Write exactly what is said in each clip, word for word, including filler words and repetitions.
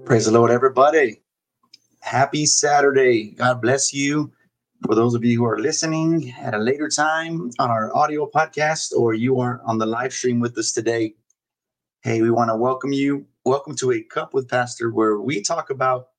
Praise the Lord, everybody. Happy Saturday. God bless you. For those of you who are listening at a later time on our audio podcast, or you are on the live stream with us today, hey, we want to welcome you. Welcome to A Cup with Pastor, where we talk about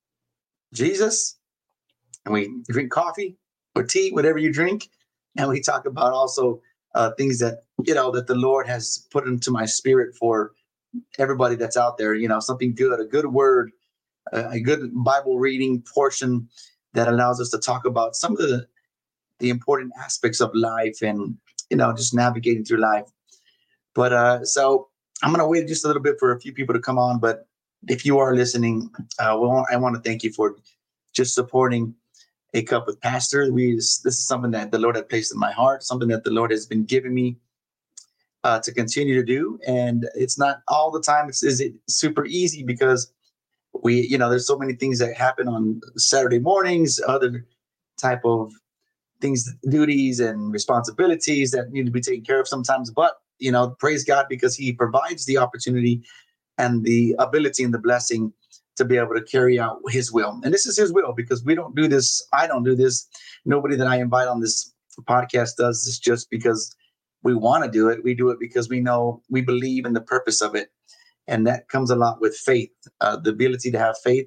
Jesus and we drink coffee or tea, whatever you drink. And we talk about also uh, things that, you know, that the Lord has put into my spirit for everybody that's out there, you know, something good, a good word, a good Bible reading portion that allows us to talk about some of the, the important aspects of life and, you know, just navigating through life. But uh, so I'm going to wait just a little bit for a few people to come on. But if you are listening, uh, well, I want to thank you for just supporting A Cup with Pastor. We This is something that the Lord had placed in my heart, something that the Lord has been giving me uh, to continue to do. And it's not all the time. It's, is it super easy because we, you know, there's so many things that happen on Saturday mornings, other type of things, duties and responsibilities that need to be taken care of sometimes. But, you know, praise God because he provides the opportunity and the ability and the blessing to be able to carry out his will. And this is his will because we don't do this. I don't do this. Nobody that I invite on this podcast does this just because we want to do it. We do it because we know, we believe in the purpose of it. And that comes a lot with faith, uh, the ability to have faith,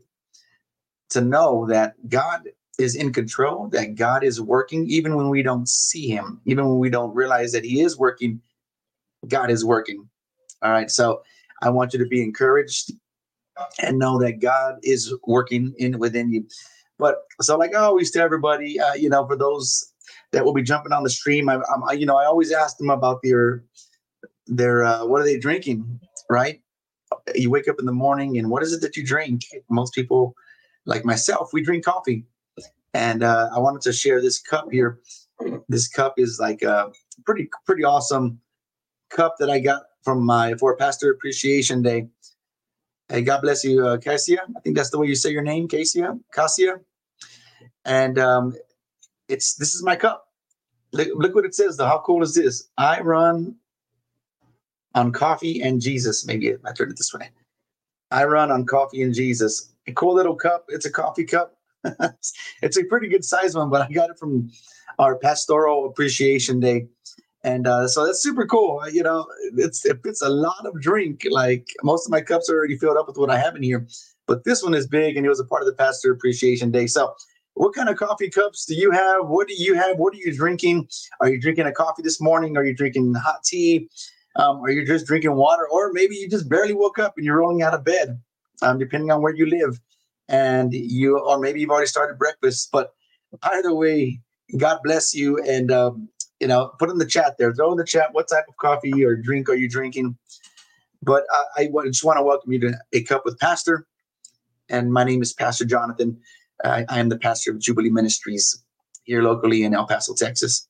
to know that God is in control, that God is working, even when we don't see him, even when we don't realize that he is working, God is working. All right. So I want you to be encouraged and know that God is working in within you. But so like I always tell everybody, uh, you know, for those that will be jumping on the stream, I, I, you know, I always ask them about their, their, uh, what are they drinking? Right. You wake up in the morning and what is it that you drink? Most people like myself, we drink coffee. And uh, I wanted to share this cup here. This cup is like a pretty, pretty awesome cup that I got from my, for Pastor Appreciation Day. Hey, God bless you, uh, Cassia. I think that's the way you say your name, Cassia, Cassia. And um, it's, this is my cup. Look, look what it says though. How cool is this? I run on coffee and Jesus. Maybe I turned it this way. I run on coffee and Jesus. A cool little cup. It's a coffee cup. It's a pretty good size one, but I got it from our Pastoral Appreciation Day. And uh, so that's super cool. You know, it's if it's a lot of drink. Like most of my cups are already filled up with what I have in here. But this one is big and it was a part of the Pastor Appreciation Day. So what kind of coffee cups do you have? What do you have? What are you drinking? Are you drinking a coffee this morning? Are you drinking hot tea? Um, or you're just drinking water, or maybe you just barely woke up and you're rolling out of bed, um, depending on where you live, and you, or maybe you've already started breakfast. But either way, God bless you, and um, you know, put in the chat there, throw in the chat what type of coffee or drink are you drinking. But uh, I just want to welcome you to A Cup with Pastor, and my name is Pastor Jonathan. I, I am the pastor of Jubilee Ministries here locally in El Paso, Texas.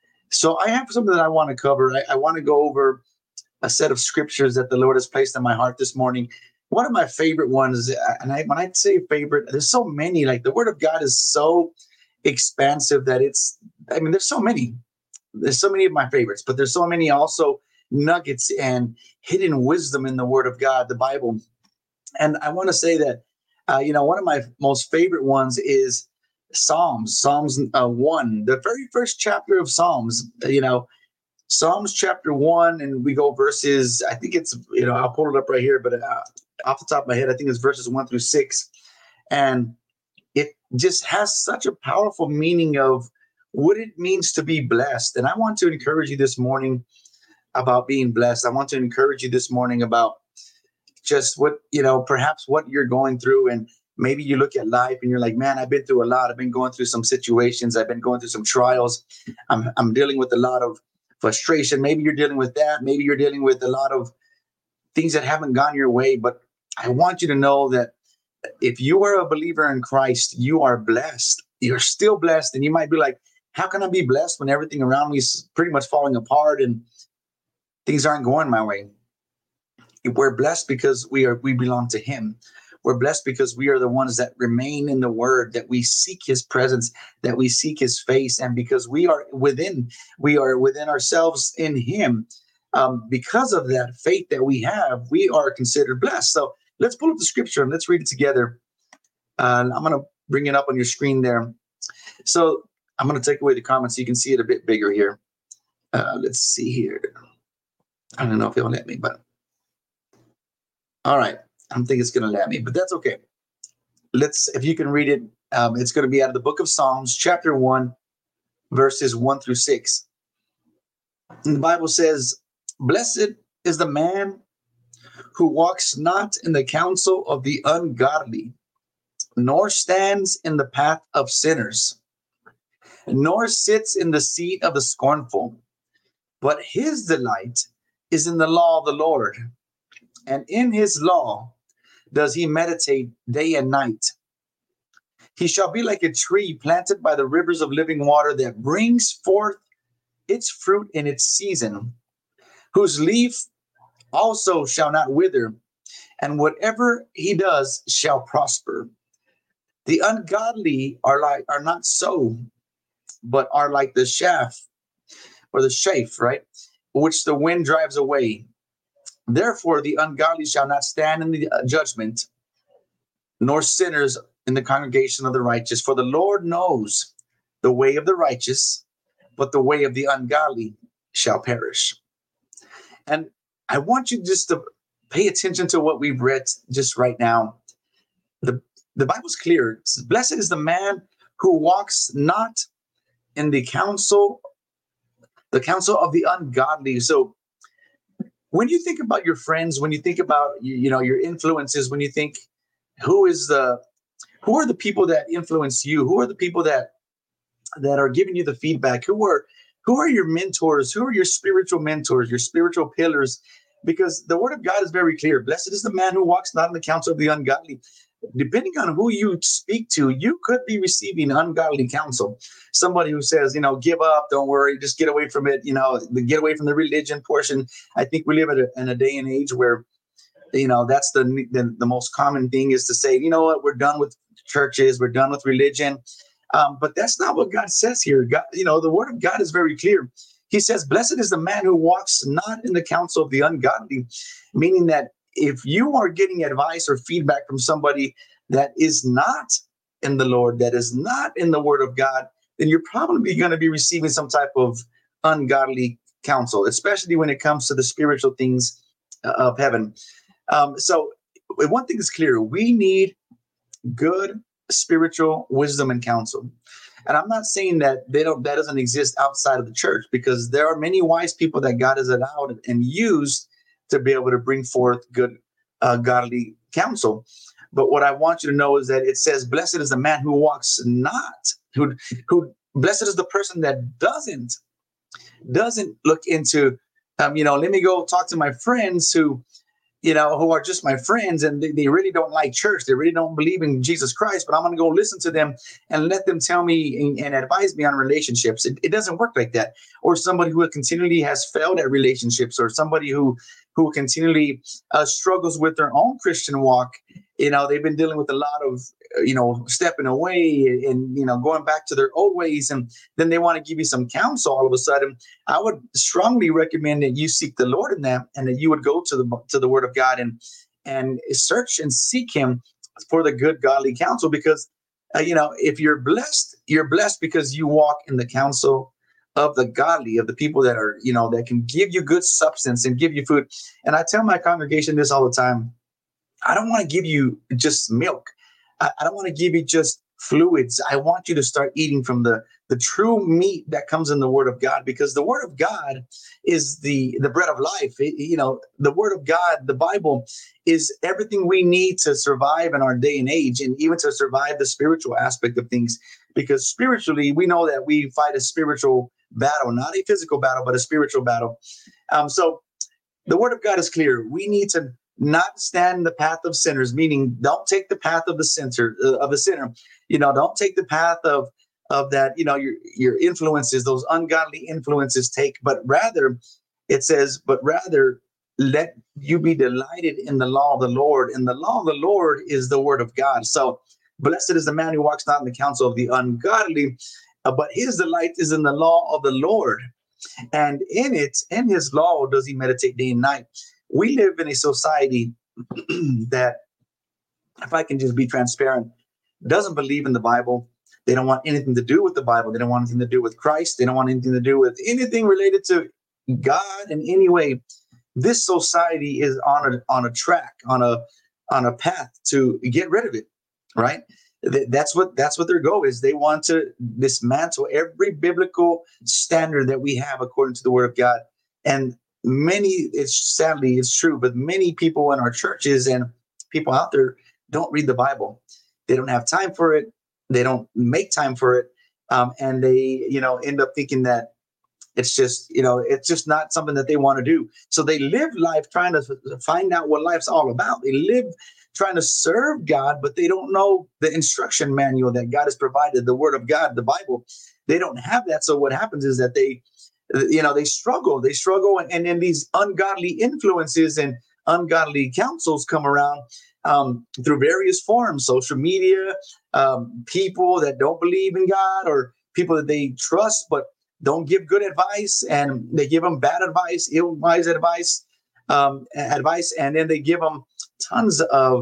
So I have something that I want to cover. I, I want to go over a set of scriptures that the Lord has placed in my heart this morning. One of my favorite ones, and I, when I say favorite, there's so many, like the word of God is so expansive that it's, I mean, there's so many, there's so many of my favorites, but there's so many also nuggets and hidden wisdom in the word of God, the Bible. And I want to say that, uh, you know, one of my most favorite ones is Psalms, Psalms uh, one, the very first chapter of Psalms, you know, Psalms chapter one, and we go verses, I think it's, you know, I'll pull it up right here, but uh, off the top of my head, I think it's verses one through six. And it just has such a powerful meaning of what it means to be blessed. And I want to encourage you this morning about being blessed. I want to encourage you this morning about just what, you know, perhaps what you're going through. And maybe you look at life and you're like, man, I've been through a lot. I've been going through some situations. I've been going through some trials. I'm, I'm dealing with a lot of frustration. Maybe you're dealing with that. Maybe you're dealing with a lot of things that haven't gone your way. But I want you to know that if you are a believer in Christ, you are blessed. You're still blessed. And you might be like, how can I be blessed when everything around me is pretty much falling apart and things aren't going my way? We're blessed because we are we belong to him. We're blessed because we are the ones that remain in the word, that we seek his presence, that we seek his face. And because we are within, we are within ourselves in him. Um, because of that faith that we have, we are considered blessed. So Let's pull up the scripture and let's read it together. Uh, I'm going to bring it up on your screen there. So I'm going to take away the comments so you can see it a bit bigger here. Uh, let's see here. I don't know if it'll let me, but all right. I don't think it's going to let me, but that's okay. Let's, if you can read it, um, it's going to be out of the book of Psalms, chapter one, verses one through six. And the Bible says, "Blessed is the man who walks not in the counsel of the ungodly, nor stands in the path of sinners, nor sits in the seat of the scornful. But his delight is in the law of the Lord, and in his law does he meditate day and night. He shall be like a tree planted by the rivers of living water that brings forth its fruit in its season, whose leaf also shall not wither, and whatever he does shall prosper. The ungodly are like are not so, but are like the chaff or the chaff, right, which the wind drives away. Therefore, the ungodly shall not stand in the uh, judgment, nor sinners in the congregation of the righteous. For the Lord knows the way of the righteous, but the way of the ungodly shall perish." And I want you just to pay attention to what we've read just right now. The, the Bible's clear. It says, "Blessed is the man who walks not in the counsel, the counsel of the ungodly." So when you think about your friends, when you think about, you, you know, your influences, when you think who is the, who are the people that influence you? Who are the people that, that are giving you the feedback? Who are, who are your mentors? Who are your spiritual mentors, your spiritual pillars? Because the word of God is very clear. Blessed is the man who walks not in the counsel of the ungodly. Depending on who you speak to, you could be receiving ungodly counsel. Somebody who says, you know, give up, don't worry, just get away from it, you know, get away from the religion portion. I think we live in a, in a day and age where, you know, that's the, the the most common thing is to say, you know what, we're done with churches, we're done with religion. Um, but that's not what God says here. God, you know, the word of God is very clear. He says, "Blessed is the man who walks not in the counsel of the ungodly," meaning that if you are getting advice or feedback from somebody that is not in the Lord, that is not in the word of God, then you're probably going to be receiving some type of ungodly counsel, especially when it comes to the spiritual things of heaven. Um, so one thing is clear. We need good spiritual wisdom and counsel. And I'm not saying that they don't, that doesn't exist outside of the church, because there are many wise people that God has allowed and used to be able to bring forth good, uh, godly counsel. But what I want you to know is that it says, "Blessed is the man who walks not," who, who, blessed is the person that doesn't, doesn't look into, um, you know, let me go talk to my friends who, you know, who are just my friends, and they, they really don't like church. They really don't believe in Jesus Christ, but I'm going to go listen to them and let them tell me and, and advise me on relationships. It, it doesn't work like that. Or somebody who continually has failed at relationships, or somebody who, who continually uh, struggles with their own Christian walk. You know, they've been dealing with a lot of, you know, stepping away and, you know, going back to their old ways. And then they want to give you some counsel all of a sudden. I would strongly recommend that you seek the Lord in that, and that you would go to the, to the word of God and, and search and seek him for the good, godly counsel. Because, uh, you know, if you're blessed, you're blessed because you walk in the counsel of the godly, of the people that are, you know, that can give you good substance and give you food. And I tell my congregation this all the time. I don't want to give you just milk. I, I don't want to give you just fluids. I want you to start eating from the, the true meat that comes in the word of God, because the word of God is the, the bread of life. It, you know, the word of God, the Bible, is everything we need to survive in our day and age, and even to survive the spiritual aspect of things. Because spiritually, we know that we fight a spiritual battle, not a physical battle, but a spiritual battle. Um, so the word of God is clear. We need to not stand in the path of sinners, meaning don't take the path of the sinner, uh, of the sinner. You know, don't take the path of of that, you know, your your influences, those ungodly influences take, but rather, it says, but rather let you be delighted in the law of the Lord. And the law of the Lord is the word of God. So blessed is the man who walks not in the counsel of the ungodly, uh, but his delight is in the law of the Lord. And in it, in his law, does he meditate day and night. We live in a society that if I can just be transparent, doesn't believe in the Bible. They don't want anything to do with the Bible. They don't want anything to do with Christ. They don't want anything to do with anything related to God in any way. This society is on a on a track, on a on a path to get rid of it, right? That's what that's what their goal is. They want to dismantle every biblical standard that we have according to the Word of God. And many, it's sadly it's true, but many people in our churches and people out there don't read the Bible. They don't have time for it. They don't make time for it, um, and they, you know, end up thinking that it's just, you know, it's just not something that they want to do. So they live life trying to find out what life's all about. They live trying to serve God, but they don't know the instruction manual that God has provided, the Word of God, the Bible. They don't have that. So what happens is that they, you know, they struggle. They struggle, and, and then these ungodly influences and ungodly counsels come around um, through various forms, social media, um, people that don't believe in God, or people that they trust but don't give good advice, and they give them bad advice, ill-advised advice, um, advice, and then they give them tons of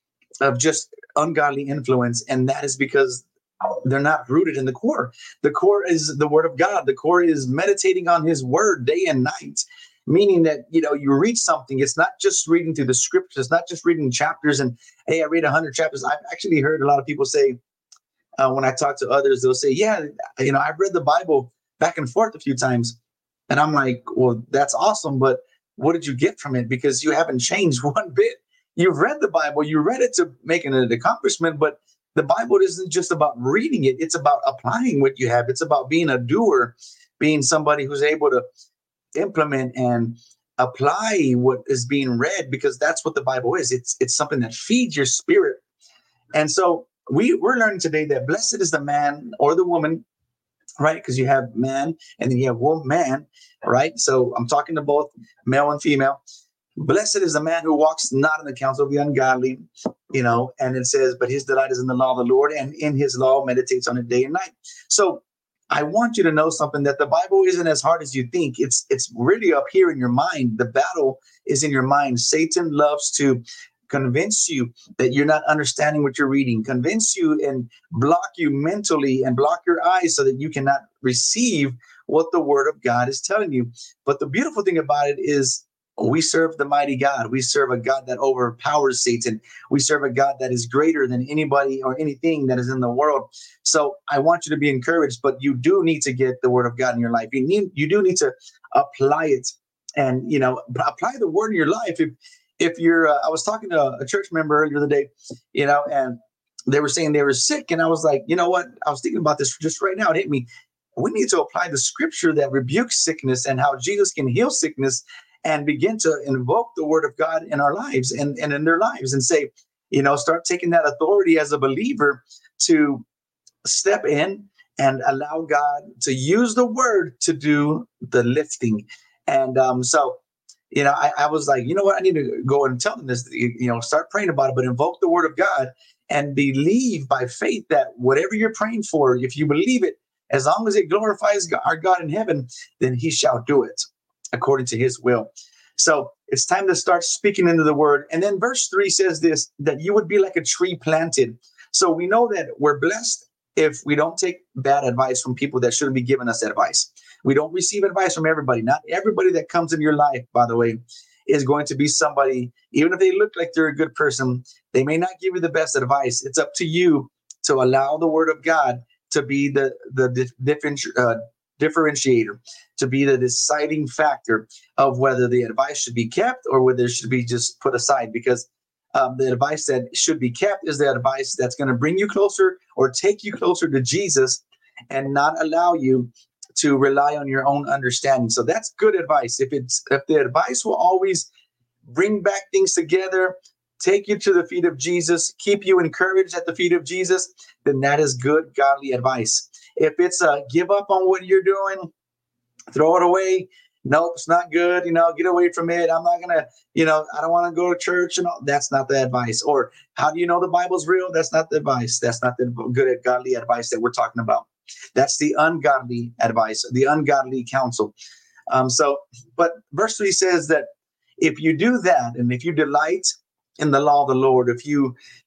of just ungodly influence, and that is because they're not rooted in the core. The core is the Word of God. The core is meditating on His Word day and night, meaning that, you know, you read something. It's not just reading through the scriptures. It's not just reading chapters. And hey, I read a hundred chapters. I've actually heard a lot of people say, uh, when I talk to others, they'll say, "Yeah, you know, I've read the Bible back and forth a few times," and I'm like, "Well, that's awesome, but what did you get from it? Because you haven't changed one bit. You've read the Bible. You read it to make an accomplishment, but the Bible isn't just about reading it. It's about applying what you have. It's about being a doer, being somebody who's able to implement and apply what is being read, because that's what the Bible is. It's it's something that feeds your spirit." And so we, we're learning today that blessed is the man or the woman, right? Because you have man and then you have woman, man, right? So I'm talking to both male and female. Blessed is the man who walks not in the counsel of the ungodly, you know, and it says, but his delight is in the law of the Lord, and in his law meditates on it day and night. So I want you to know something, that the Bible isn't as hard as you think. It's it's really up here in your mind. The battle is in your mind. Satan loves to convince you that you're not understanding what you're reading, convince you and block you mentally and block your eyes so that you cannot receive what the Word of God is telling you. But the beautiful thing about it is, we serve the mighty God. We serve a God that overpowers Satan. We serve a God that is greater than anybody or anything that is in the world. So I want you to be encouraged, but you do need to get the Word of God in your life. You need, you do need to apply it, and, you know, apply the Word in your life. If if you're, uh, I was talking to a church member earlier the day, you know, and they were saying they were sick, and I was like, you know what? I was thinking about this just right now. It hit me. We need to apply the scripture that rebukes sickness and how Jesus can heal sickness, and begin to invoke the Word of God in our lives and, and in their lives, and say, you know, start taking that authority as a believer to step in and allow God to use the Word to do the lifting. And um, so, you know, I, I was like, you know what? I need to go and tell them this, you know, start praying about it, but invoke the Word of God and believe by faith that whatever you're praying for, if you believe it, as long as it glorifies our God in heaven, then He shall do it according to His will. So it's time to start speaking into the Word. And then verse three says this, that you would be like a tree planted. So we know that we're blessed if we don't take bad advice from people that shouldn't be giving us advice. We don't receive advice from everybody. Not everybody that comes in your life, by the way, is going to be somebody, even if they look like they're a good person, they may not give you the best advice. It's up to you to allow the Word of God to be the, the different, uh, differentiator, to be the deciding factor of whether the advice should be kept or whether it should be just put aside. Because um, the advice that should be kept is the advice that's going to bring you closer or take you closer to Jesus, and not allow you to rely on your own understanding. So that's good advice. If it's if the advice will always bring back things together, take you to the feet of Jesus, keep you encouraged at the feet of Jesus, then that is good, godly advice. If it's a give up on what you're doing, throw it away, nope, it's not good, you know, get away from it, I'm not gonna, you know, I don't want to go to church, and all, that's not the advice. Or how do you know the Bible's real? That's not the advice. That's not the good, godly advice that we're talking about. That's the ungodly advice, the ungodly counsel. Um, so, but verse three says that if you do that, and if you delight in the law of the Lord, if you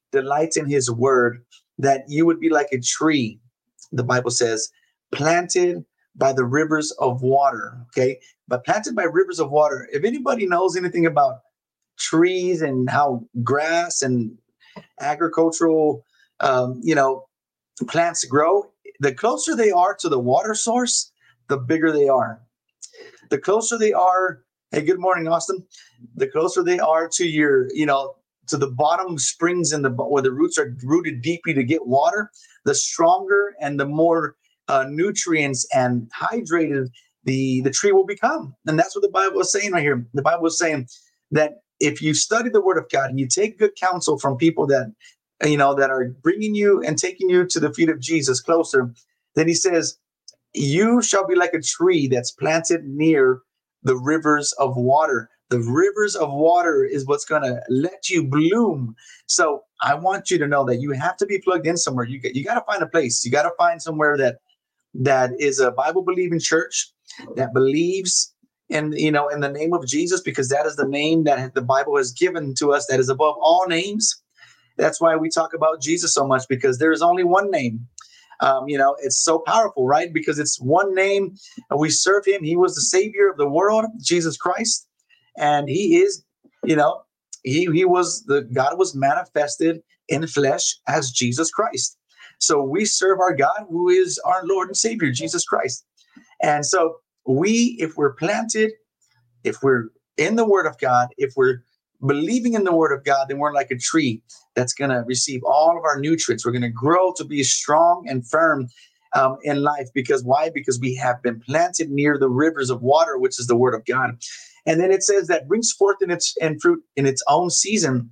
delights in his word, that you would be like a tree, the Bible says, planted by the rivers of water. Okay. But planted by rivers of water. If anybody knows anything about trees and how grass and agricultural, um, you know, plants grow, the closer they are to the water source, the bigger they are. The closer they are, hey, good morning, Austin. The closer they are to your, you know, to the bottom springs in the where the roots are rooted deeply to get water, the stronger and the more uh, nutrients and hydrated the the tree will become. And that's what the Bible is saying right here. The Bible is saying that if you study the Word of God and you take good counsel from people that you know that are bringing you and taking you to the feet of Jesus closer, then He says, you shall be like a tree that's planted near the rivers of water. The rivers of water is what's going to let you bloom. So I want you to know that you have to be plugged in somewhere. You, you got to find a place. You got to find somewhere that that is a Bible believing church that believes in, you know, in the name of Jesus, because that is the name that the Bible has given to us that is above all names. That's why we talk about Jesus so much, because there is only one name. Um, you know, it's so powerful, right? Because it's one name and we serve him. He was the savior of the world, Jesus Christ. And he is, you know, he, he was the God was manifested in flesh as Jesus Christ. So we serve our God, who is our Lord and Savior, Jesus Christ. And so we, if we're planted, if we're in the Word of God, if we're believing in the Word of God, then we're like a tree that's going to receive all of our nutrients. We're going to grow to be strong and firm um, in life. Because why? Because we have been planted near the rivers of water, which is the Word of God. And then it says that brings forth in its and fruit in its own season.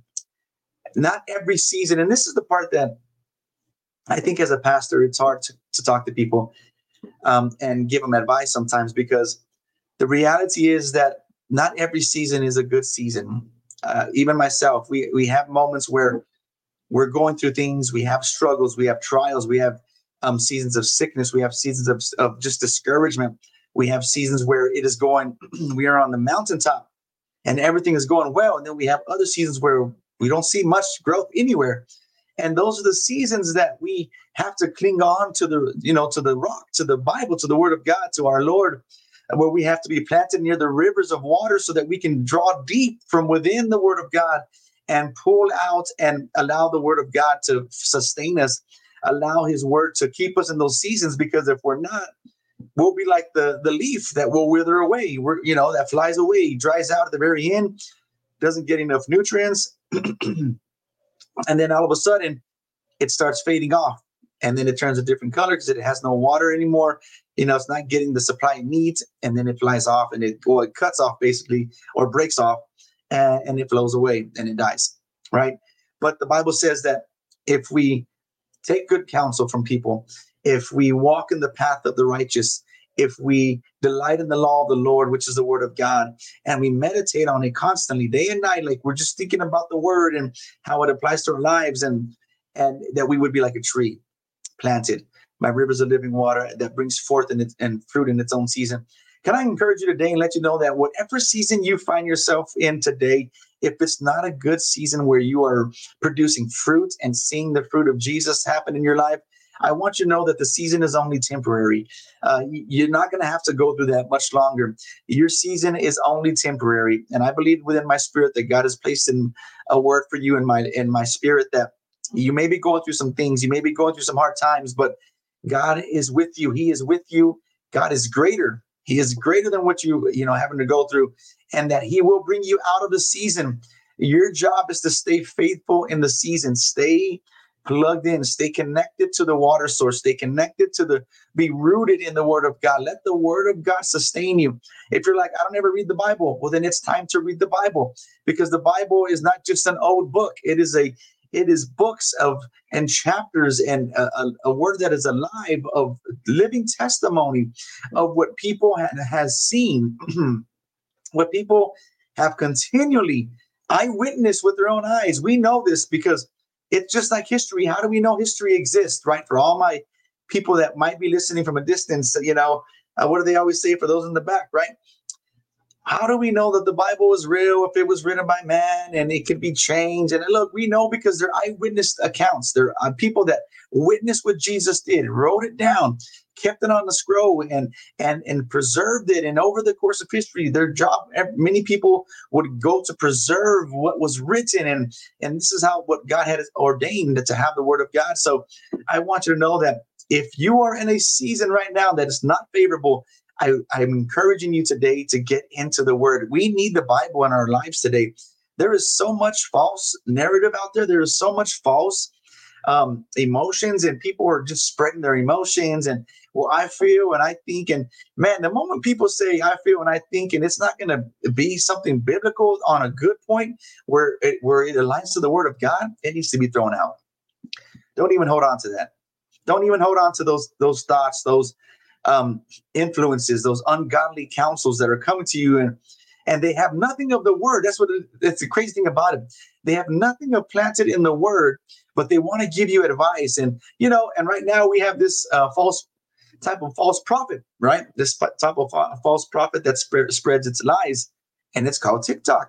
Not every season. And this is the part that I think as a pastor, it's hard to, to talk to people um, and give them advice sometimes, because the reality is that not every season is a good season. Uh, even myself, we we have moments where we're going through things. We have struggles. We have trials. We have um, seasons of sickness. We have seasons of, of just discouragement. We have seasons where it is going, we are on the mountaintop and everything is going well. And then we have other seasons where we don't see much growth anywhere. And those are the seasons that we have to cling on to the, you know, to the rock, to the Bible, to the Word of God, to our Lord, where we have to be planted near the rivers of water so that we can draw deep from within the Word of God and pull out and allow the Word of God to sustain us, allow His Word to keep us in those seasons. Because if we're not, we'll be like the, the leaf that will wither away. We're, you know, that flies away, dries out at the very end, doesn't get enough nutrients. And then all of a sudden it starts fading off, and then it turns a different color because it has no water anymore. You know, it's not getting the supply it needs, and then it flies off and it, well, it cuts off basically, or breaks off, and, and it flows away and it dies, right? But the Bible says that if we take good counsel from people, if we walk in the path of the righteous, if we delight in the law of the Lord, which is the Word of God, and we meditate on it constantly, day and night, like we're just thinking about the Word and how it applies to our lives, and and that we would be like a tree planted by rivers of living water that brings forth in its, and fruit in its own season. Can I encourage you today and let you know that whatever season you find yourself in today, if it's not a good season where you are producing fruit and seeing the fruit of Jesus happen in your life, I want you to know that the season is only temporary. Uh, you're not going to have to go through that much longer. Your season is only temporary. And I believe within my spirit that God has placed in a word for you in my in my spirit, that you may be going through some things. You may be going through some hard times, but God is with you. He is with you. God is greater. He is greater than what you, you know, having to go through, and that He will bring you out of the season. Your job is to stay faithful in the season. Stay plugged in, stay connected to the water source, stay connected to the, be rooted in the Word of God. Let the Word of God sustain you. If you're like, I don't ever read the Bible, well, then it's time to read the Bible, because the Bible is not just an old book. It is a, it is books of and chapters and a, a, a word that is alive, of living testimony of what people ha- has seen, what people have continually eyewitnessed with their own eyes. We know this because it's just like history. How do we know history exists, right? For all my people that might be listening from a distance, you know, uh, what do they always say for those in the back, right? How do we know that the Bible is real if it was written by man and it could be changed? And look, we know because they're eyewitness accounts. They're uh, people that witnessed what Jesus did, wrote it down, kept it on the scroll, and and and preserved it. And over the course of history, their job, many people would go to preserve what was written. And and this is how what God had ordained to have the Word of God. So I want you to know that if you are in a season right now that is not favorable, I, I'm encouraging you today to get into the word. We need the Bible in our lives today. There is so much false narrative out there. There is so much false um, emotions, and people are just spreading their emotions. And well, I feel and I think, and man, the moment people say I feel and I think, and it's not going to be something biblical on a good point where it, where it aligns to the word of God, it needs to be thrown out. Don't even hold on to that. Don't even hold on to those those thoughts, those um, influences, those ungodly counsels that are coming to you, and and they have nothing of the word. That's what it, that's the crazy thing about it. They have nothing of planted in the word, but they want to give you advice. And you know, and right now we have this uh, false type of false prophet, right? This type of fa- false prophet that sp- spreads its lies, and it's called TikTok.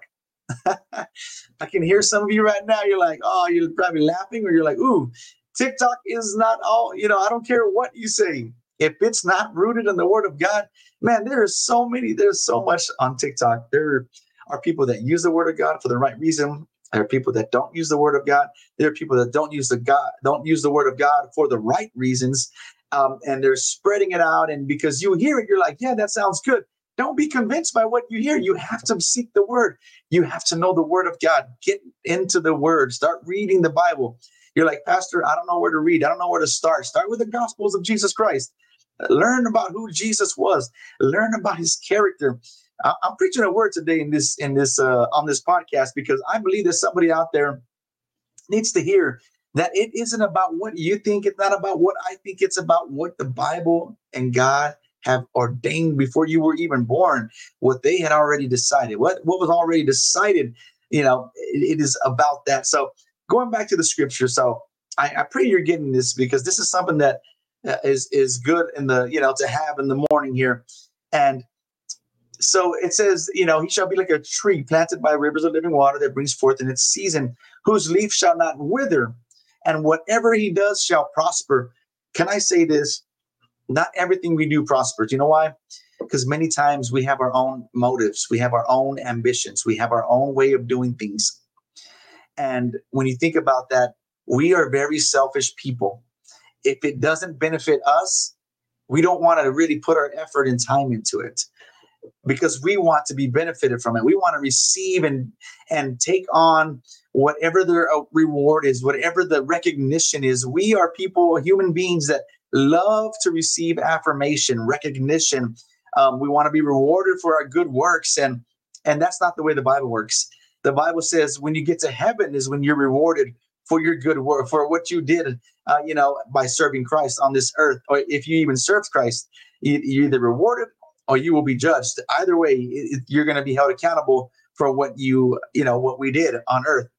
I can hear some of you right now. You're like, oh, you're probably laughing, or you're like, ooh, TikTok is not all, you know, I don't care what you say. If it's not rooted in the word of God, man, there is so many, there's so much on TikTok. There are people that use the word of God for the right reason. There are people that don't use the word of God. There are people that don't use the God, don't use the word of God for the right reasons. Um, and they're spreading it out. And because you hear it, you're like, yeah, that sounds good. Don't be convinced by what you hear. You have to seek the word. You have to know the word of God. Get into the word. Start reading the Bible. You're like, Pastor, I don't know where to read. I don't know where to start. Start with the Gospels of Jesus Christ. Learn about who Jesus was. Learn about his character. I'm preaching a word today in this in this uh, on this podcast because I believe there's somebody out there needs to hear that it isn't about what you think. It's not about what I think. It's about what the Bible and God have ordained before you were even born, what they had already decided, what, what was already decided, you know, it, it is about that. So going back to the scripture. So I, I pray you're getting this because this is something that uh, is, is good in the, you know, to have in the morning here. And so it says, you know, he shall be like a tree planted by rivers of living water that brings forth in its season, whose leaf shall not wither, and whatever he does shall prosper. Can I say this? Not everything we do prospers. You know why? Because many times we have our own motives, we have our own ambitions, we have our own way of doing things. And when you think about that, we are very selfish people. If it doesn't benefit us, we don't want to really put our effort and time into it, because we want to be benefited from it. We want to receive and and take on whatever the reward is, whatever the recognition is. We are people, human beings that love to receive affirmation, recognition. Um, we want to be rewarded for our good works, and and that's not the way the Bible works. The Bible says when you get to heaven is when you're rewarded for your good work, for what you did, uh, you know, by serving Christ on this earth, or if you even served Christ, you, you're either rewarded or you will be judged. Either way, it, you're going to be held accountable for what you, you know, what we did on earth.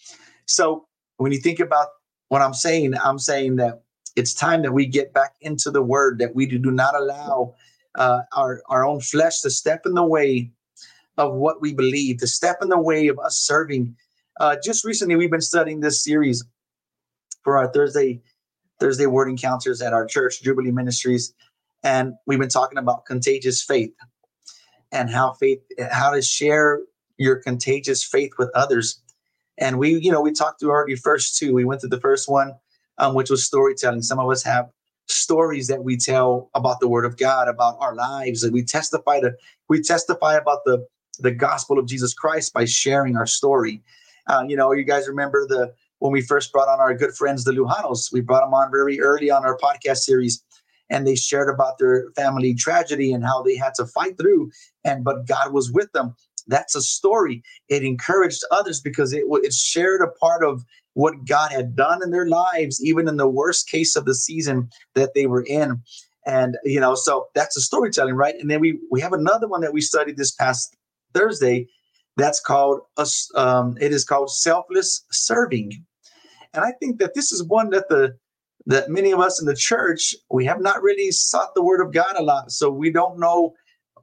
So when you think about what I'm saying, I'm saying that it's time that we get back into the word, that we do not allow uh, our, our own flesh to step in the way of what we believe, to step in the way of us serving. Uh, just recently, we've been studying this series for our Thursday Thursday word encounters at our church, Jubilee Ministries. And we've been talking about contagious faith and how faith, how to share your contagious faith with others. And we, you know, we talked through already first two. We went through the first one, um, which was storytelling. Some of us have stories that we tell about the word of God, about our lives, and we testify to, we testify about the, the gospel of Jesus Christ by sharing our story. Uh, you know, you guys remember the, when we first brought on our good friends, the Lujanos, we brought them on very early on our podcast series, and they shared about their family tragedy and how they had to fight through, and but God was with them. That's a story. It encouraged others because it, it shared a part of what God had done in their lives, even in the worst case of the season that they were in. And, you know, so that's a storytelling, right? And then we we have another one that we studied this past Thursday. That's called, um, it is called selfless serving. And I think that this is one that the that many of us in the church, we have not really sought the word of God a lot. So we don't know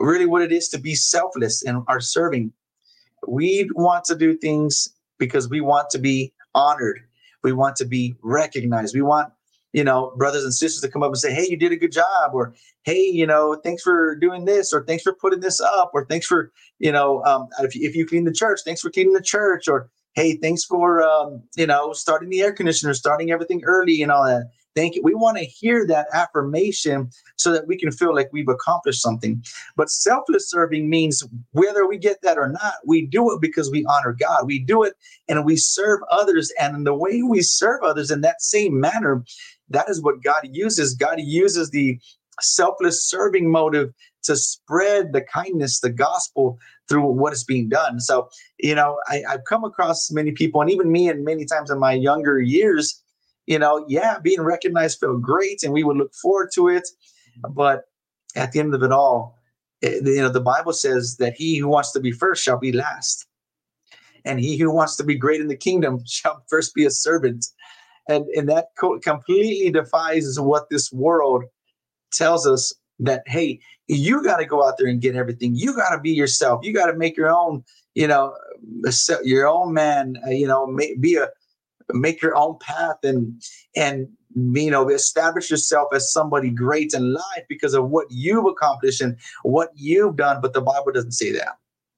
really what it is to be selfless in our serving. We want to do things because we want to be honored. We want to be recognized. We want, you know, brothers and sisters to come up and say, hey, you did a good job, or hey, you know, thanks for doing this, or thanks for putting this up, or thanks for, you know, um, if, you, if you clean the church, thanks for cleaning the church, or hey, thanks for, um, you know, starting the air conditioner, starting everything early and all that. Thank you. We want to hear that affirmation so that we can feel like we've accomplished something. But selfless serving means whether we get that or not, we do it because we honor God. We do it and we serve others. And in the way we serve others in that same manner, that is what God uses. God uses the selfless serving motive to spread the kindness, the gospel through what is being done. So, you know, I, I've come across many people, and even me, and many times in my younger years, you know, yeah, being recognized felt great, and we would look forward to it. But at the end of it all, it, you know, the Bible says that he who wants to be first shall be last, and he who wants to be great in the kingdom shall first be a servant. And and that co- completely defies what this world tells us, that hey, you got to go out there and get everything. You got to be yourself. You got to make your own, you know, your own man. Uh, you know, be a make your own path, and and you know, establish yourself as somebody great in life because of what you've accomplished and what you've done. But the Bible doesn't say that.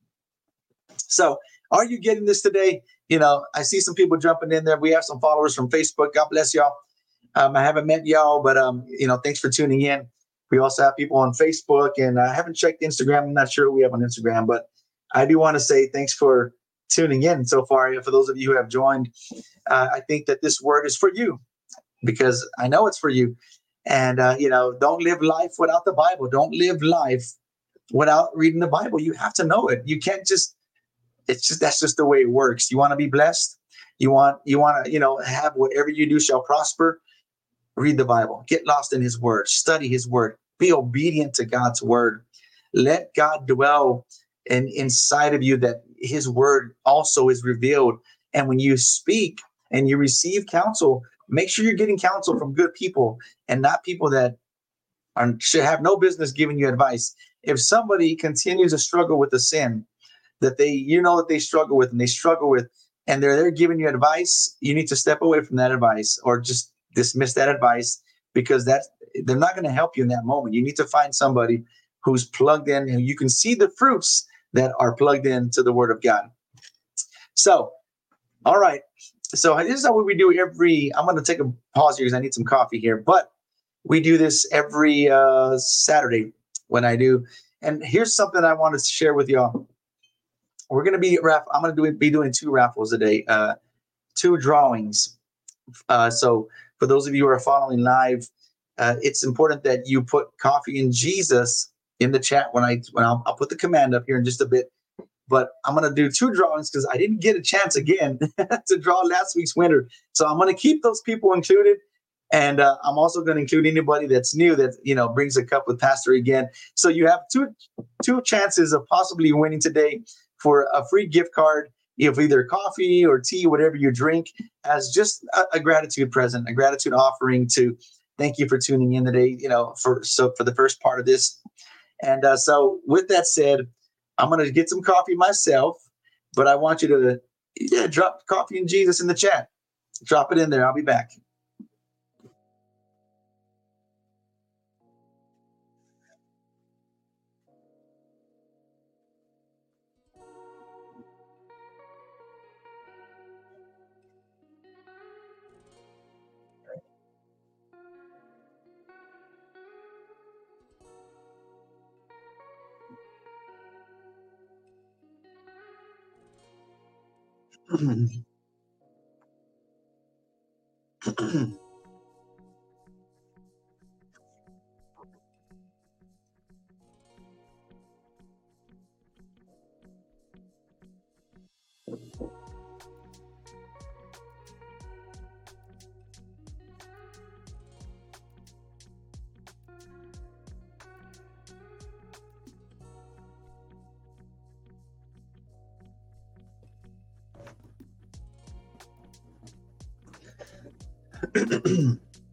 So, are you getting this today? You know, I see some people jumping in there. We have some followers from Facebook. God bless y'all. Um, I haven't met y'all, but um, you know, thanks for tuning in. We also have people on Facebook, and I haven't checked Instagram. I'm not sure what we have on Instagram, but I do want to say thanks for tuning in so far. For those of you who have joined, uh, I think that this word is for you because I know it's for you. And uh, you know, don't live life without the Bible. Don't live life without reading the Bible. You have to know it. You can't just. It's just that's just the way it works. You want to be blessed. You want you want to you know have whatever you do shall prosper. Read the Bible, get lost in his word, study his word, be obedient to God's word. Let God dwell in, inside of you, that his word also is revealed. And when you speak and you receive counsel, make sure you're getting counsel from good people and not people that are, should have no business giving you advice. If somebody continues to struggle with the sin that they, you know, that they struggle with and they struggle with, and they're there giving you advice, you need to step away from that advice or just dismiss that advice, because that's they're not going to help you in that moment. You need to find somebody who's plugged in and you can see the fruits that are plugged into the word of God. So, all right. So this is how we do every, I'm going to take a pause here because I need some coffee here, but we do this every uh, Saturday when I do. And here's something I wanted to share with y'all. We're going to be, I'm going to do, be doing two raffles a day, uh, two drawings. Uh, so for those of you who are following live, uh, it's important that you put Coffee and Jesus in the chat when I when I'll, I'll put the command up here in just a bit. But I'm going to do two drawings because I didn't get a chance again to draw last week's winner. So I'm going to keep those people included. And uh, I'm also going to include anybody that's new that, you know, brings a cup with Pastor again. So you have two two chances of possibly winning today for a free gift card of either coffee or tea, whatever you drink, as just a, a gratitude present, a gratitude offering to thank you for tuning in today, you know, for so for the first part of this. And uh, so with that said, I'm going to get some coffee myself, but I want you to yeah, drop Coffee and Jesus in the chat. Drop it in there. I'll be back.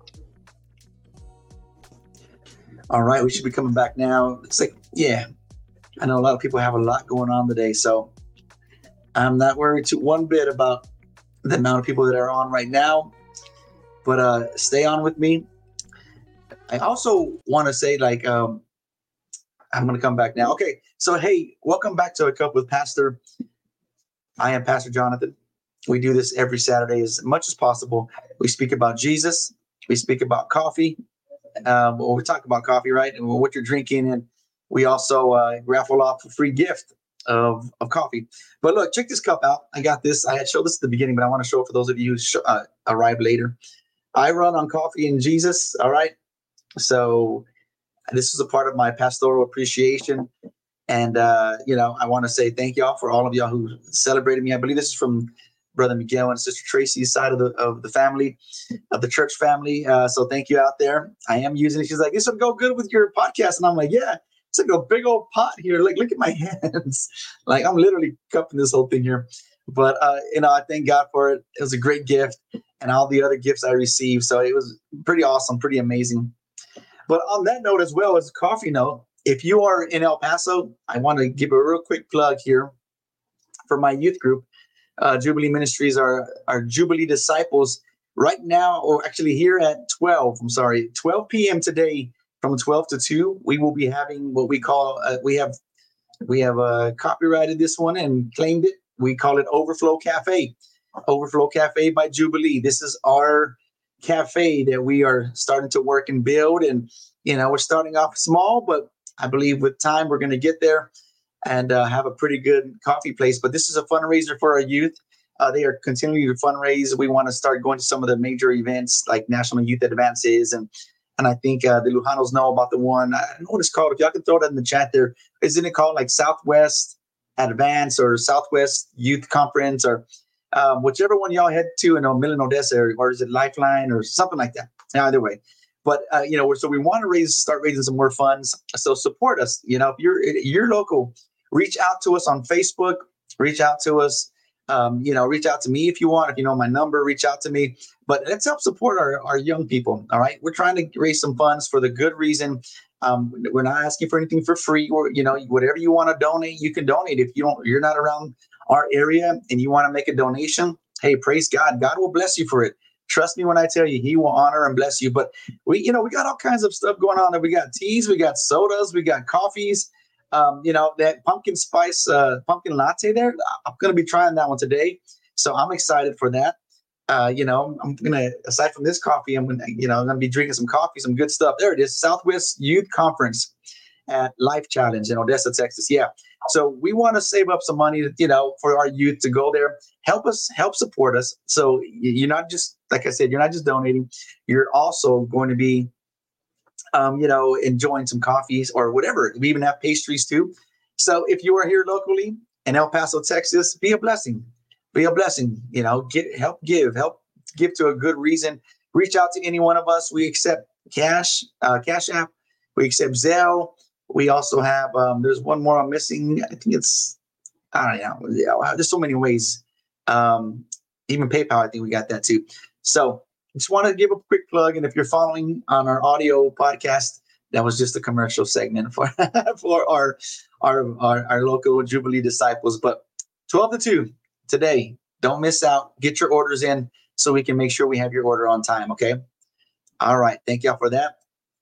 All right, we should be coming back now. It's like, yeah. I know a lot of people have a lot going on today, so I'm not worried to one bit about the amount of people that are on right now. But uh, stay on with me. I also want to say, like, um, I'm going to come back now. Okay, so hey, welcome back to A Cup with Pastor. I am Pastor Jonathan. We do this every Saturday as much as possible. We speak about Jesus. We speak about coffee. Um, well, we talk about coffee, right? And what you're drinking. And we also uh, raffle off a free gift of, of coffee. But look, check this cup out. I got this. I had showed this at the beginning, but I want to show it for those of you who sh- uh, arrive later. I run on coffee and Jesus. All right. So this is a part of my pastoral appreciation. And, uh, you know, I want to say thank y'all for all of y'all who celebrated me. I believe this is from Brother Miguel and Sister Tracy's side of the of the family, of the church family. Uh, so thank you out there. I am using it. She's like, this will go good with your podcast. And I'm like, yeah, it's like a big old pot here. Like, look at my hands. Like, I'm literally cupping this whole thing here. But, uh, you know, I thank God for it. It was a great gift and all the other gifts I received. So it was pretty awesome, pretty amazing. But on that note, as well as a coffee note, if you are in El Paso, I want to give a real quick plug here for my youth group. Uh, Jubilee Ministries are our Jubilee Disciples right now, or actually here at twelve, I'm sorry, twelve p.m. today from twelve to two, we will be having what we call, uh, we have we have uh, copyrighted this one and claimed it. We call it Overflow Cafe. Overflow Cafe by Jubilee. This is our cafe that we are starting to work and build. And, you know, we're starting off small, but I believe with time we're going to get there and uh, have a pretty good coffee place. But this is a fundraiser for our youth. Uh, they are continuing to fundraise. We want to start going to some of the major events like National Youth Advances. And and I think uh, the Lujanos know about the one. I don't know what it's called. If y'all can throw that in the chat there. Isn't it called like Southwest Advance or Southwest Youth Conference or um, whichever one y'all head to in Millen, Odessa, or, or is it Lifeline or something like that? Either way. But, uh, you know, so we want to raise, start raising some more funds. So support us. You know, if you're, you're local, reach out to us on Facebook, reach out to us. Um, you know, reach out to me if you want. If you know my number, reach out to me. But let's help support our, our young people. All right. We're trying to raise some funds for the good reason. Um, we're not asking for anything for free, or, you know, whatever you want to donate, you can donate. If you don't, you're not around our area and you want to make a donation, hey, praise God. God will bless you for it. Trust me when I tell you, he will honor and bless you. But we, you know, we got all kinds of stuff going on. We got teas, we got sodas, we got coffees. Um, you know, that pumpkin spice, uh, pumpkin latte there, I'm going to be trying that one today. So I'm excited for that. Uh, you know, I'm going to, aside from this coffee, I'm going to, you know, I'm going to be drinking some coffee, some good stuff. There it is. Southwest Youth Conference at Life Challenge in Odessa, Texas. Yeah. So we want to save up some money, you know, for our youth to go there. Help us, help support us. So you're not just, like I said, you're not just donating. You're also going to be Um, you know, enjoying some coffees or whatever. We even have pastries too. So if you are here locally in El Paso, Texas, be a blessing. Be a blessing. You know, get help give, help give to a good reason. Reach out to any one of us. We accept cash, uh, Cash App. We accept Zelle. We also have, um, there's one more I'm missing. I think it's, I don't know. Yeah, wow, there's so many ways. Um, even PayPal, I think we got that too. So just want to give a quick plug. And if you're following on our audio podcast, that was just a commercial segment for, for our, our, our, our local Jubilee disciples. But twelve to two today, don't miss out. Get your orders in so we can make sure we have your order on time. Okay. All right. Thank y'all for that.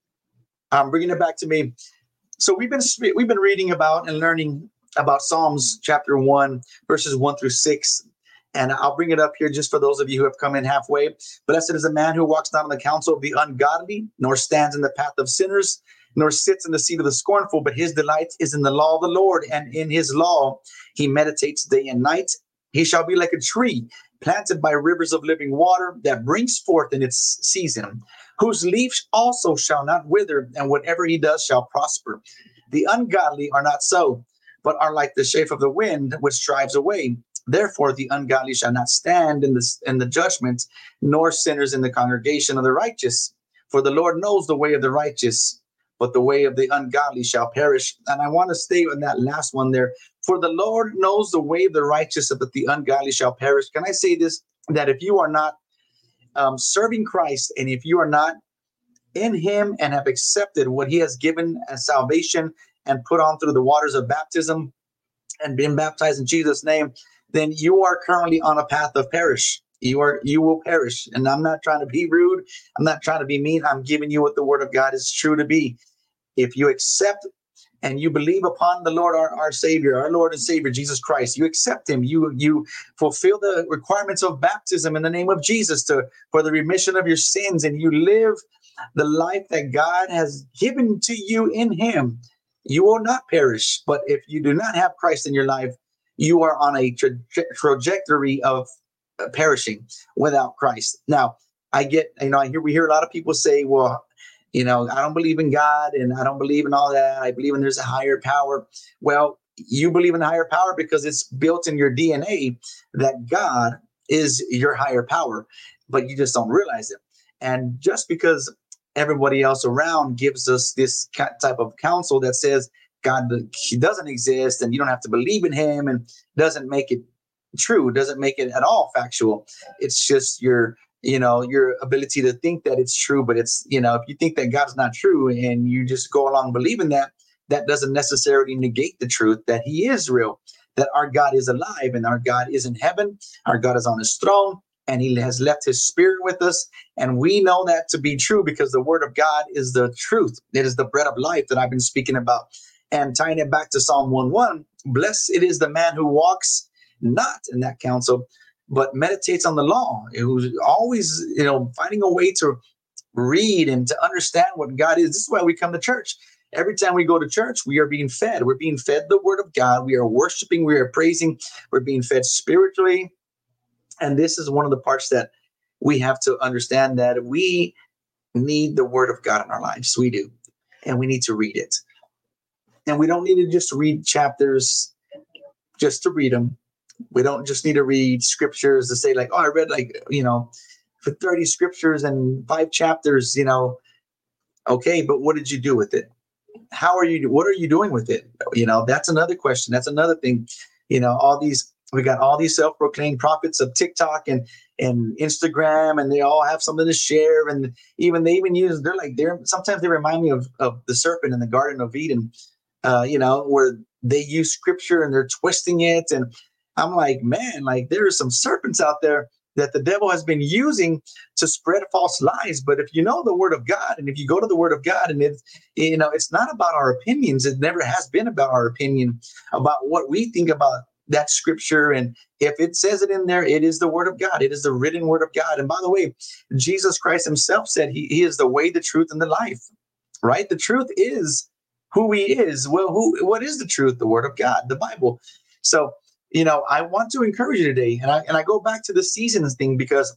I'm bringing it back to me. So we've been, we've been reading about and learning about Psalms chapter one, verses one through six. And I'll bring it up here just for those of you who have come in halfway. Blessed is a man who walks not in the counsel of the ungodly, nor stands in the path of sinners, nor sits in the seat of the scornful, but his delight is in the law of the Lord, and in his law he meditates day and night. He shall be like a tree planted by rivers of living water that brings forth in its season, whose leaves also shall not wither, and whatever he does shall prosper. The ungodly are not so, but are like the chaff of the wind, which drives away. Therefore, the ungodly shall not stand in the, in the judgment, nor sinners in the congregation of the righteous. For the Lord knows the way of the righteous, but the way of the ungodly shall perish. And I want to stay on that last one there. For the Lord knows the way of the righteous, but the ungodly shall perish. Can I say this? That if you are not um, serving Christ, and if you are not in him and have accepted what he has given as salvation and put on through the waters of baptism and been baptized in Jesus' name, then you are currently on a path of perish. You are you will perish. And I'm not trying to be rude. I'm not trying to be mean. I'm giving you what the word of God is true to be. If you accept and you believe upon the Lord, our, our Savior, our Lord and Savior, Jesus Christ, you accept him, you you fulfill the requirements of baptism in the name of Jesus to for the remission of your sins, and you live the life that God has given to you in him, you will not perish. But if you do not have Christ in your life, you are on a tra- trajectory of uh, perishing without Christ. Now, I get, you know, I hear we hear a lot of people say, well, you know, I don't believe in God and I don't believe in all that. I believe in there's a higher power. Well, you believe in a higher power because it's built in your D N A that God is your higher power, but you just don't realize it. And just because everybody else around gives us this type of counsel that says God, he doesn't exist and you don't have to believe in him, and doesn't make it true, doesn't make it at all factual. It's just your you know, your ability to think that it's true. But it's, you know, if you think that God's not true and you just go along believing that, that doesn't necessarily negate the truth that he is real, that our God is alive and our God is in heaven. Our God is on his throne and he has left his spirit with us. And we know that to be true because the word of God is the truth. It is the bread of life that I've been speaking about. And tying it back to Psalm one one, blessed it is the man who walks not in that counsel, but meditates on the law, who's always, you know, finding a way to read and to understand what God is. This is why we come to church. Every time we go to church, we are being fed. We're being fed the word of God. We are worshiping. We are praising. We're being fed spiritually. And this is one of the parts that we have to understand, that we need the word of God in our lives. We do. And we need to read it. And we don't need to just read chapters just to read them. We don't just need to read scriptures to say like, oh, I read like, you know, for thirty scriptures and five chapters, you know, okay, but what did you do with it? How are you, what are you doing with it? You know, that's another question. That's another thing. You know, all these, we got all these self-proclaimed prophets of TikTok and, and Instagram, and they all have something to share. And even, they even use, they're like, they're, sometimes they remind me of, of the serpent in the Garden of Eden, uh, you know, where they use scripture and they're twisting it. And I'm like, man, like there are some serpents out there that the devil has been using to spread false lies. But if you know the word of God, and if you go to the word of God, and it's, you know, it's not about our opinions. It never has been about our opinion, about what we think about that scripture. And if it says it in there, it is the word of God. It is the written word of God. And by the way, Jesus Christ himself said he, he is the way, the truth, and the life, right? The truth is who he is. Well, who, what is the truth? The word of God, the Bible. So, you know, I want to encourage you today. And I, and I go back to the seasons thing because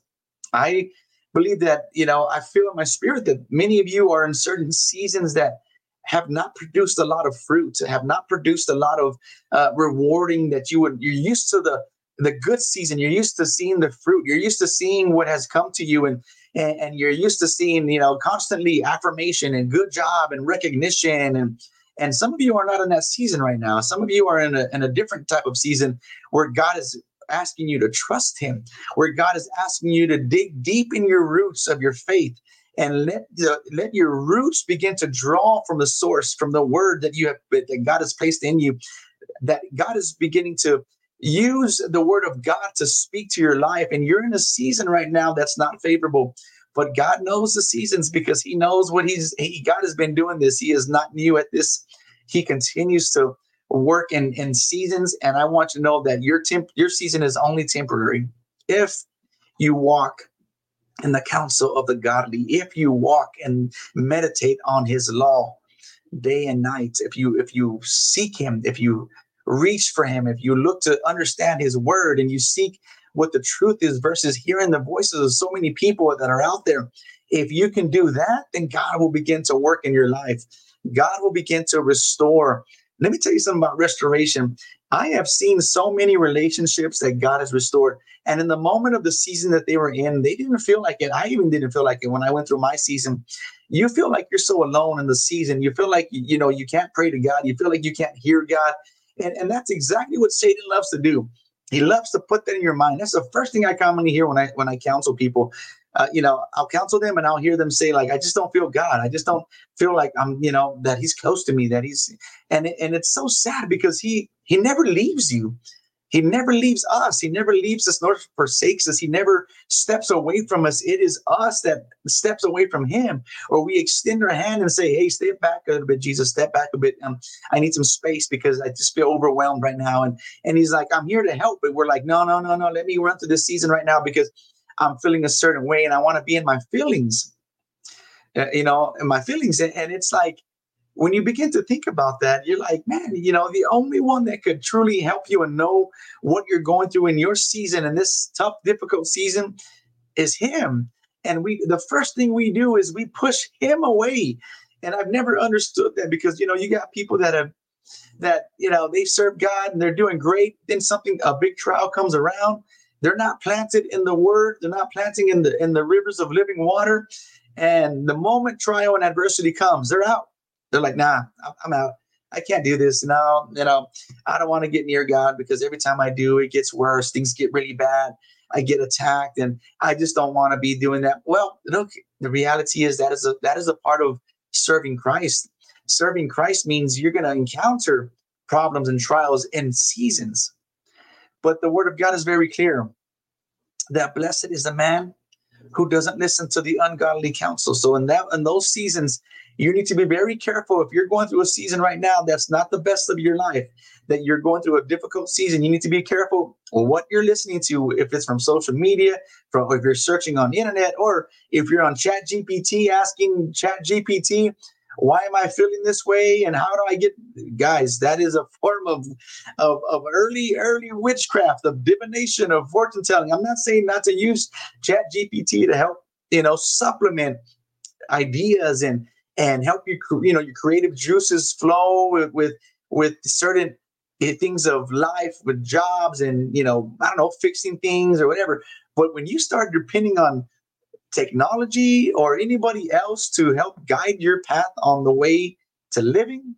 I believe that, you know, I feel in my spirit that many of you are in certain seasons that have not produced a lot of fruit, have not produced a lot of uh, rewarding that you would, you're used to the, the good season. You're used to seeing the fruit. You're used to seeing what has come to you. And, and, and you're used to seeing, you know, constantly affirmation and good job and recognition. And, and some of you are not in that season right now. Some of you are in a, in a different type of season where God is asking you to trust him, where God is asking you to dig deep in your roots of your faith and let the, let your roots begin to draw from the source, from the word that you have, that God has placed in you, that God is beginning to use the word of God to speak to your life. And you're in a season right now that's not favorable, but God knows the seasons because he knows what he's, he, God has been doing this. He is not new at this. He continues to work in, in seasons. And I want you to know that your temp, your season is only temporary. If you walk in the counsel of the godly, if you walk and meditate on his law day and night, if you, if you seek him, if you reach for him, if you look to understand his word and you seek what the truth is versus hearing the voices of so many people that are out there, if you can do that, then God will begin to work in your life. God will begin to restore. Let me tell you something about restoration. I have seen so many relationships that God has restored. And in the moment of the season that they were in, they didn't feel like it. I even didn't feel like it when I went through my season. You feel like you're so alone in the season. You feel like, you know, you can't pray to God. You feel like you can't hear God. And, and that's exactly what Satan loves to do. He loves to put that in your mind. That's the first thing I commonly hear when I when I counsel people. uh, you know, I'll counsel them and I'll hear them say like, I just don't feel God. I just don't feel like I'm, you know, that he's close to me, that he's, and, it, and it's so sad because he, he never leaves you. He never leaves us. He never leaves us nor forsakes us. He never steps away from us. It is us that steps away from him, or we extend our hand and say, hey, step back a little bit, Jesus, step back a bit. Um, I need some space because I just feel overwhelmed right now. And, and he's like, I'm here to help. But we're like, no, no, no, no. Let me run through this season right now because I'm feeling a certain way and I want to be in my feelings, uh, you know, in my feelings. And, and it's like, when you begin to think about that, you're like, man, you know, the only one that could truly help you and know what you're going through in your season, in this tough, difficult season, is him. And we, the first thing we do is we push him away. And I've never understood that because, you know, you got people that have, that, you know, they serve God and they're doing great. Then something, a big trial comes around. They're not planted in the word. They're not planting in the, in the rivers of living water. And the moment trial and adversity comes, they're out. They're like, nah, I'm out. I can't do this. No, you know, I don't want to get near God because every time I do, it gets worse. Things get really bad. I get attacked and I just don't want to be doing that. Well, look, the reality is that is a, that is a part of serving Christ. Serving Christ means you're going to encounter problems and trials in seasons. But the word of God is very clear that blessed is the man who doesn't listen to the ungodly counsel. So in that, in those seasons, you need to be very careful. If you're going through a season right now that's not the best of your life, that you're going through a difficult season, you need to be careful what you're listening to. If it's from social media, from if you're searching on the internet, or if you're on Chat G P T asking Chat G P T, why am I feeling this way and how do I get, guys, that is a form of, of, of early, early witchcraft, of divination, of fortune telling. I'm not saying not to use Chat G P T to help, you know, supplement ideas and, and help you, you know, your creative juices flow with, with, with certain things of life, with jobs and, you know, I don't know, fixing things or whatever. But when you start depending on technology or anybody else to help guide your path on the way to living,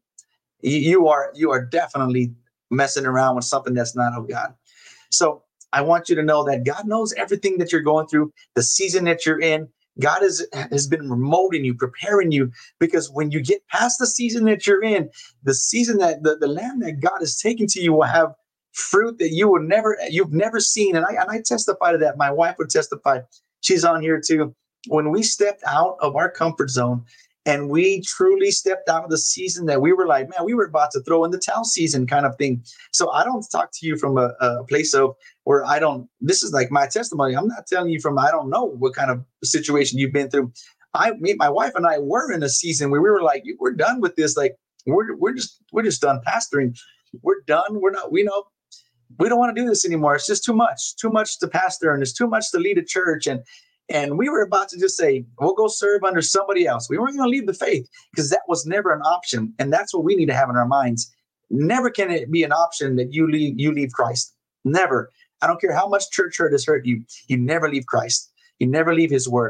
you are you are definitely messing around with something that's not of God. So I want you to know that God knows everything that you're going through, the season that you're in. God is, has been molding you, preparing you, because when you get past the season that you're in, the season that the, the land that God is taking to you will have fruit that you will never, you've never seen. And I, and I testify to that. My wife would testify. She's on here too. When we stepped out of our comfort zone and we truly stepped out of the season that we were like, man, we were about to throw in the towel season kind of thing. So I don't talk to you from a, a place of where I don't, this is like my testimony. I'm not telling you from, I don't know what kind of situation you've been through. I, me, my wife and I were in a season where we were like, we're done with this. Like we're, we're just, we're just done pastoring. We're done. We're not, we know, we don't want to do this anymore. It's just too much, too much to pastor and it's too much to lead a church. And, and we were about to just say, we'll go serve under somebody else. We weren't going to leave the faith because that was never an option. And that's what we need to have in our minds. Never can it be an option that you leave, you leave Christ. Never. I don't care how much church hurt has hurt you. You never leave Christ. You never leave his word.